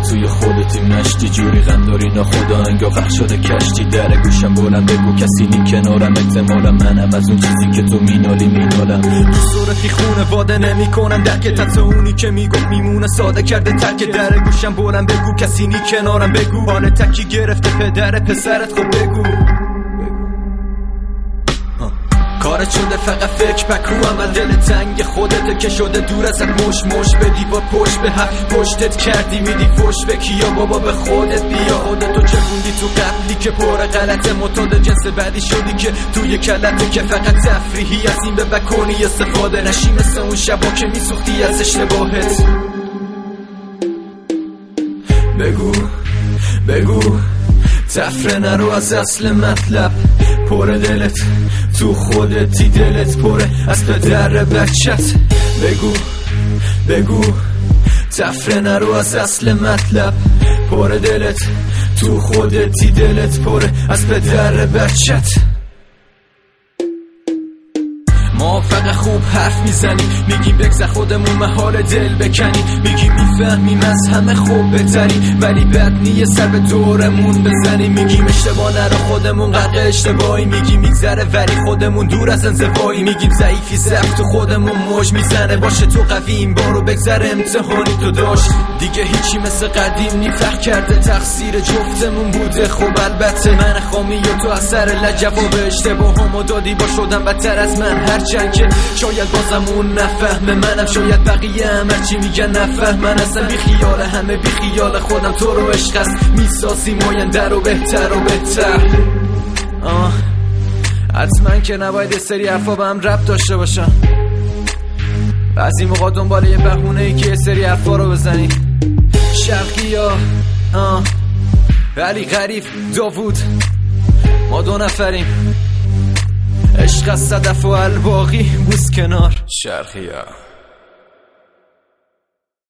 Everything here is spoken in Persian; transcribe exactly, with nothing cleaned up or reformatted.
توی خودتی مشتی جوری غم داری ناخدا انگار غرق شده کشتی در گوشم بلند بگو کسی نی کنارم احتمالا منم از اون چیزی که تو مینالی مینالم صورتی خونه واده نمی کنم درک تحت اونی که میگفت میمونه ساده کرده ترک در گوشم بلند بگو کسی نی کنارم بگو بانه تکی گرفته پدر پسرت خب بگو کارت شده فقط فکر بک رو عمل دل تنگ خودته که شده دور ازت مش مش به دیوار پشت به هم پشتت کردی میدی فش به کیا بابا به خودت بیا خودتو چگوندی تو قبلی که پر غلطه متاد جنس بعدی شدی که توی کلته که فقط تفریحی از این به بکنی استفاده نشی مثل اون شبا که میسوختی از اشتباهت بگو بگو تفره نرو از اصل مطلب پر دلت تو خودتی دلت پره از پدر بچت بگو بگو تفره نرو از اصل مطلب پر دلت تو خودتی دلت پره از پدر بچت ما فقط خوب حرف میزنیم میگیم بگذر خودمون محال دل بکنیم میگیم میفهمیم از همه خوب بهتریم ولی بد نیه سر به دورمون بزنیم میگیم اشتباه نرو خودمون غرق اشتباهی میگیم میگذره ولی خودمون دور از انزوایی میگیم ضعیفی ضعف تو خودمون موج میزنه باشه تو قوی این بارو بگذره امتحانی تو داشت دیگه هیچی مثل قدیم نی فرق کرده تقصیر جفتمون بوده خب البته من خامی و تو اثر لجواب اشتباهامو دادی با شدم بدتر از من هر چند که شاید بازم اون نفهمه منم شاید بقیه هم هرچی میگن نفهمن اصلا بی خیال همه بی خیال خودم تو رو عشق است میسازیم آینده رو بهتر و بهتر آه حتما که نباید یه سری حرفا به هم ربط داشته باشن بعضی موقع دنبال یه بهونه ای که یه سری حرفا رو بزنی شرقی یا آه علی غریب داوود ما دو نفریم عشق از صدف و الباقی بوس کنار شرقیه